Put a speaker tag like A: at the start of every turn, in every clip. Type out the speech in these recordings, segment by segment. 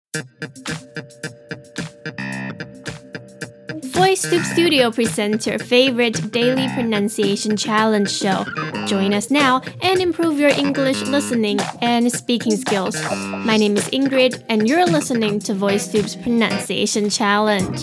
A: VoiceTube Studio presents your favorite daily pronunciation challenge show. Join us now and improve your English listening and speaking skills. My name is Ingrid, and you're listening to VoiceTube's Pronunciation Challenge.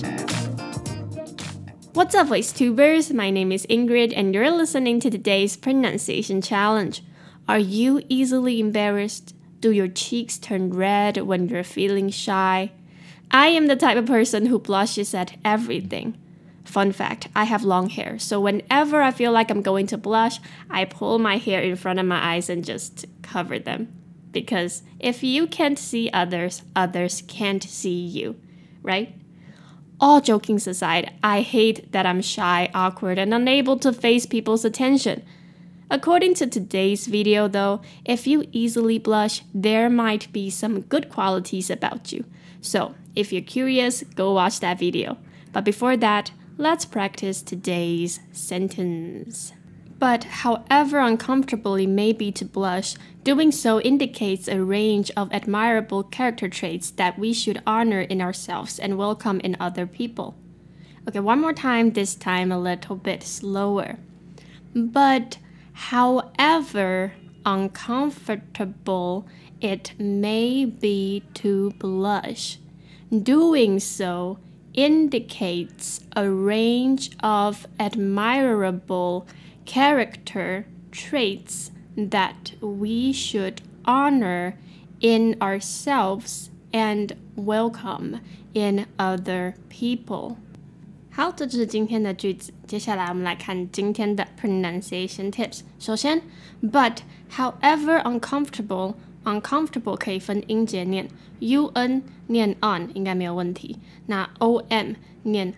A: What's up, VoiceTubers? My name is Ingrid, and you're listening to today's Pronunciation Challenge. Are you easily embarrassed? Do your cheeks turn red when you're feeling shy? I am the type of person who blushes at everything. Fun fact, I have long hair, so whenever I feel like I'm going to blush, I pull my hair in front of my eyes and just cover them. Because if you can't see others, others can't see you, right? All joking aside, I hate that I'm shy, awkward, and unable to face people's attention. According to today's video though, if you easily blush, there might be some good qualities about you. So, if you're curious, go watch that video. But before that, let's practice today's sentence. But however uncomfortable it may be to blush, doing so indicates a range of admirable character traits that we should honor in ourselves and welcome in other people. Okay, one more time, this time a little bit slower. But however uncomfortable it may be to blush, doing so indicates a range of admirable character traits that we should honor in ourselves and welcome in other people. 好，这就是今天的句子。接下来我们来看今天的 pronunciation tips。首先 but however uncomfortable 可以分音节念 un 念 on 应该没有问题，那 om 念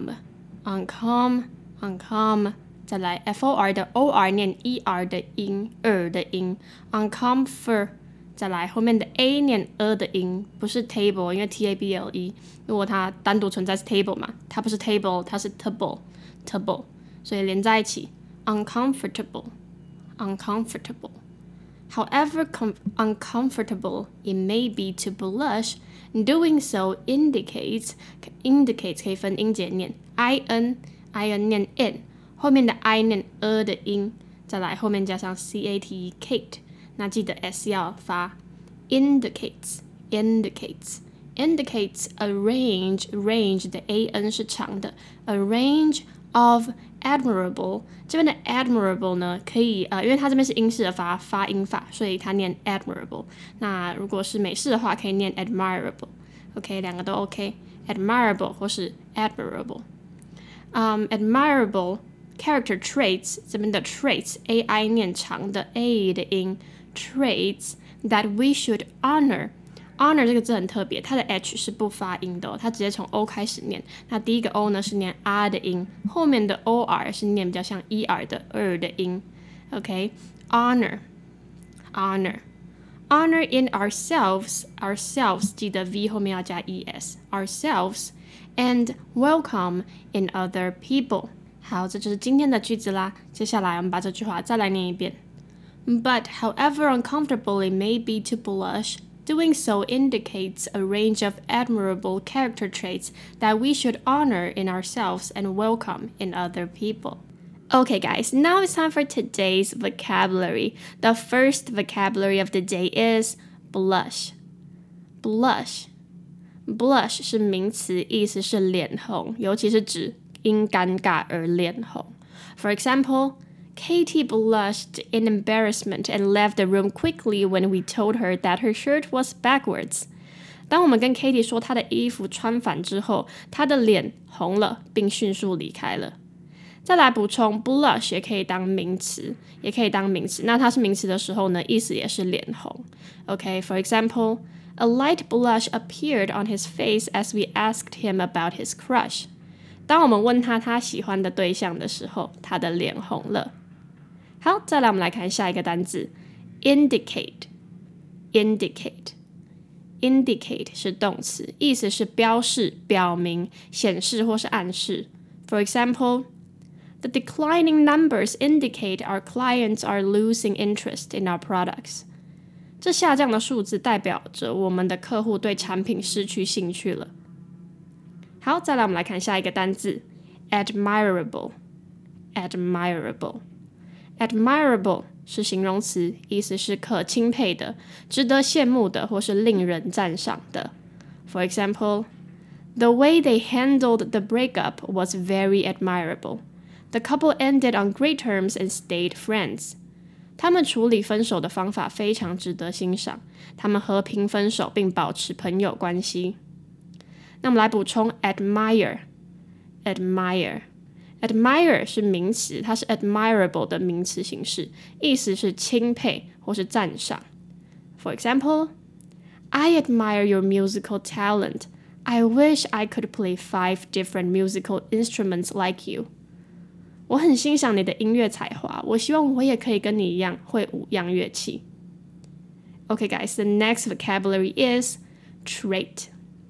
A: uncom 再来 for 的 or 念 er 的音的音 uncomfort 再来后面的 a 念的音，不是 table， 因为 table 如果它单独存在是 table 嘛，它不是 table， 它是 table， 所以连在一起 uncomfortable。 However uncomfortable it may be to blush, doing so indicates 可以分音节念 in 念 in， 后面的 I 念的音，再来后面加上 cate Kate， 那记得 s 要发 indicates a range 的 an 是长的 a range of admirable， 这边的 admirable 呢可以因为它这边是英式的发音法，所以它念 admirable， 那如果是美式的话可以念 admirable， OK， 两个都 OK， admirable 或是 admirable。 admirable character traits， 这边的 traits ai 念长的 a 的音 traits that we should honor这个字很特别，它的 h 是不发音的它直接从 o 开始念，那第一个 o 呢是念 r 的音，后面的 or 是念比较像 er 的的音 OK， honor in ourselves 记得 v 后面要加 es ourselves and welcome in other people。 好，这就是今天的句子啦，接下来我们把这句话再来念一遍。 But however uncomfortable it may be to blush, doing so indicates a range of admirable character traits that we should honor in ourselves and welcome in other people. Okay, guys, now it's time for today's vocabulary. The first vocabulary of the day is blush. Blush 是名词，意思是脸红，尤其是指因尴尬而脸红。For example, Katie blushed in embarrassment and left the room quickly when we told her that her shirt was backwards. 当我们跟 Katie 说她的衣服穿反之后，她的脸红了，并迅速离开了。再来补充 blush 也可以当名词，那它是名词的时候呢，意思也是脸红。Okay, for example, a light blush appeared on his face as we asked him about his crush. 当我们问他喜欢的对象的时候，他的脸红了。好，再来我们来看下一个单字 indicate 是动词，意思是标示、表明、显示或是暗示。For example, the declining numbers indicate our clients are losing interest in our products. 这下降的数字代表着我们的客户对产品失去兴趣了。好，再来我们来看下一个单字 admirable。 admirable 是形容词，意思是可钦佩的、值得羡慕的或是令人赞赏的。 For example, the way they handled the breakup was very admirable. The couple ended on great terms and stayed friends. 他们处理分手的方法非常值得欣赏，他们和平分手并保持朋友关系。那我们来补充 admire 是名词，它是 admirable 的名词形式，意思是钦佩或是赞赏。 For example, I admire your musical talent. I wish I could play 5 different musical instruments like you. 我很欣赏你的音乐才華，我希望我也可以跟你一样會5樣樂器。Okay guys, the next vocabulary is trait.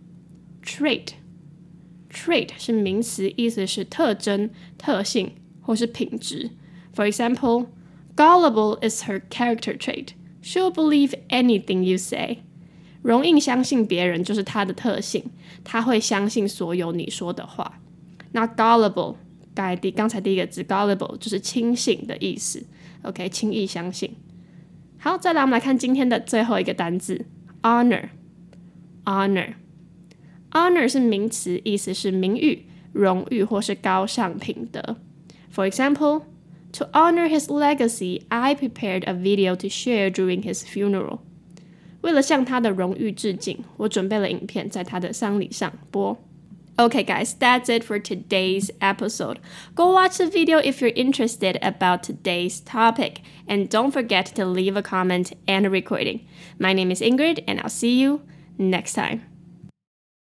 A: Trait 是名词，意思是特征、特性或是品质。For example, gullible is her character trait. She'll believe anything you say. 容易相信别人就是她的特性，她会相信所有你说的话。那 gullible刚才第一个字 gullible 就是轻信的意思 OK 轻易相信。好，再来我们来看今天的最后一个单字 honor 是名词，意思是名誉、荣誉或是高尚品德。 For example, to honor his legacy, I prepared a video to share during his funeral. 为了向他的荣誉致敬，我准备了影片在他的丧礼上播。Okay guys, that's it for today's episode. Go watch the video if you're interested about today's topic. And don't forget to leave a comment and a recording. My name is Ingrid, and I'll see you next time.